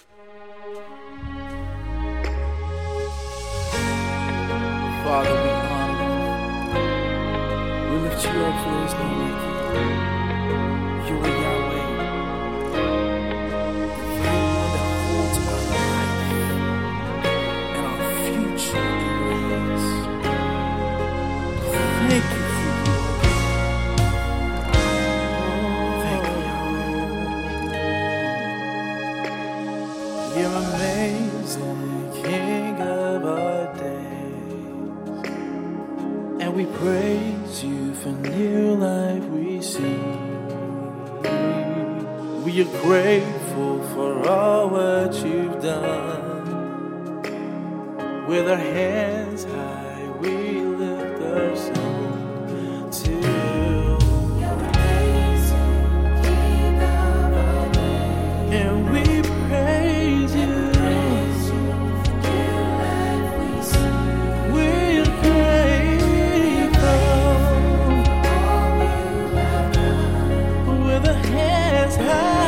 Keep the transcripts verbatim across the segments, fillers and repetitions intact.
Father, we honor you. We lift you up, for there is no like you. You are Yahweh, the very one that holds our life and our future in your hands. Thank you for you. Thank you, Yahweh. You're amazing, King of our days. And we praise you for new life we see. We are grateful for all what you've done. With our hands high, we lift our song to you. You're amazing, King of our days. And we praise you. Praise you for new life we see. We are grateful. All you have done. With our hands high.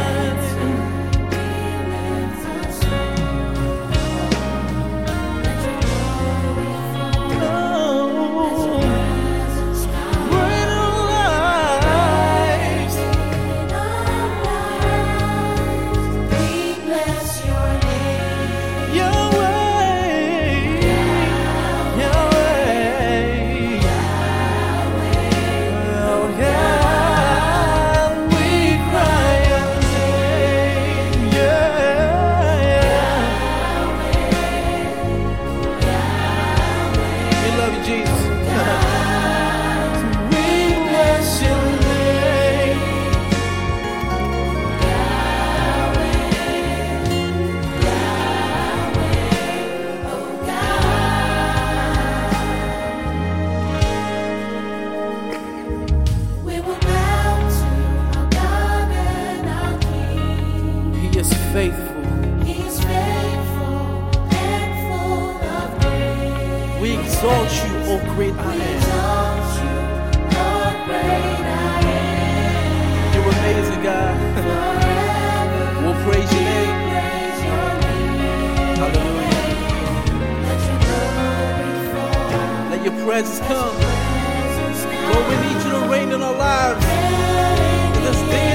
Faithful. He's faithful and full of grace. We exalt you, O great I We am. exalt you, Lord, great I am. You're amazing, God. Forever We'll praise your name. praise your name. Hallelujah. Let your glory fall. Let your presence come. Presence come. Lord, we need you to reign in our lives. In this day